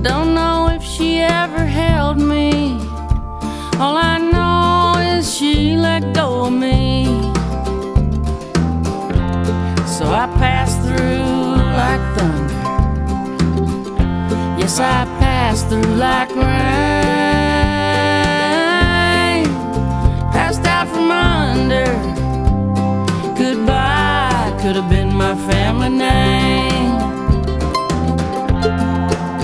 don't know if she ever held me. All I know is she let go of me. So I passed through like thunder. Yes, I passed through like rain.